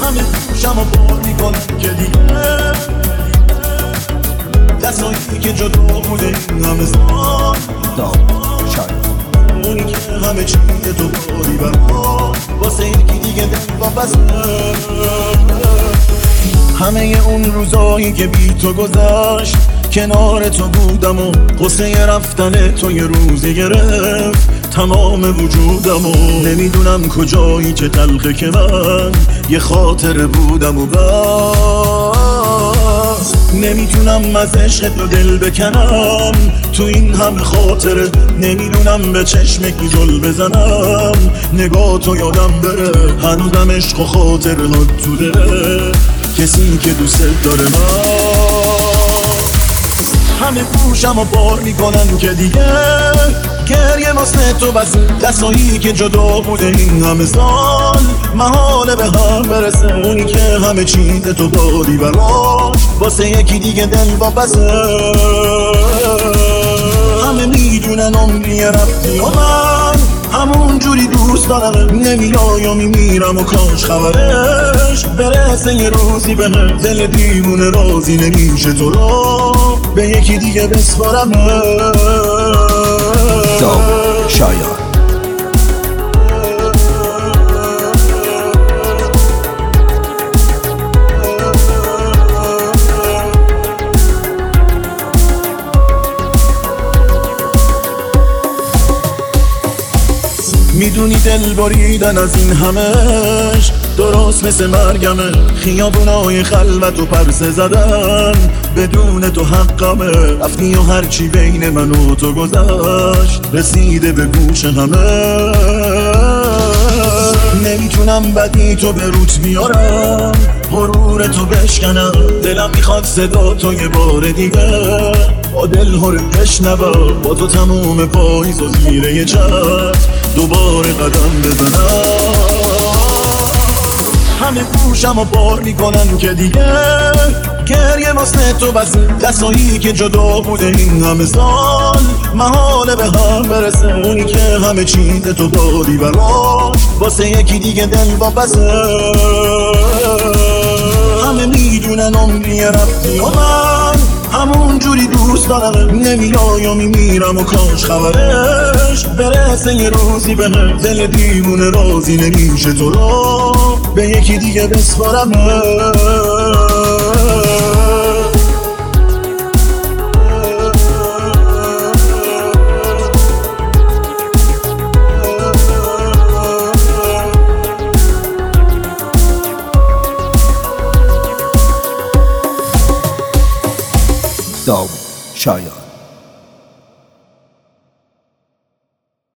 همه گوشم و بار میکنم که دیگه دستایی که جدا بوده این همه زمان اونی که همه چیز تو داری برام واسه یکی دیگه دل واپسه. همه اون روزایی که بی تو گذشت کنار تو بودم و قصه رفتن تو یه روزی گرفت تمام وجودم و نمیدونم کجایی چه تلخه که من یه خاطره بودم و بس نمیتونم از عشق تو دل بکنم تو این همه خاطره نمیدونم به چشمکی زل بزنم نگاه تو یادم بره هنوزم عشق و خاطره تو دل کسی که دوست داره من همه گوشم و بار میکنن که دیگه گریه واسه تو بس دستایی که جدا بوده این همه سال محاله به هم برسه اونی که همه چیز تو داری براش واسه یکی دیگه دل واپسه. همه میدونن عمری رفتی و من همون جوری دوست دارم نمیای و میمیرم و کاش خبرش برسه یه روزی به من دل دیوونه راضی نمیشه تو رو به یکی دیگه بسپارم. شایان میدونی دل بریدن از این همش درست مثل مرگمه خیابونای خلوت و پرسه زدن بدون تو حقمه رفتی و هرچی بین من و تو گذشت رسیده به گوش همه نمیتونم بدی تو به روت بیارم غرور تو بشکنم دلم میخواد صدا تو یه بار دیگه با دل هرم بشنوم با تو تموم پاییز و زیر یه چتر دوباره قدم بزنم. همه گوشم و بار میکنن که دیگه گریه واسه تو بس دستایی که جدا بوده این همه سال محاله به هم برسه اونی که همه چیز تو داری براش واسه یکی دیگه دل واپسه. همه میدونن عمری رفتی و من همون جوری دوست دارم نمیای و میمیرم و کاش خبرش برسه یه روزی به من دل دیوونه راضی نمیشه تو رو به یکی دیگه بسپارم. داوود شایان.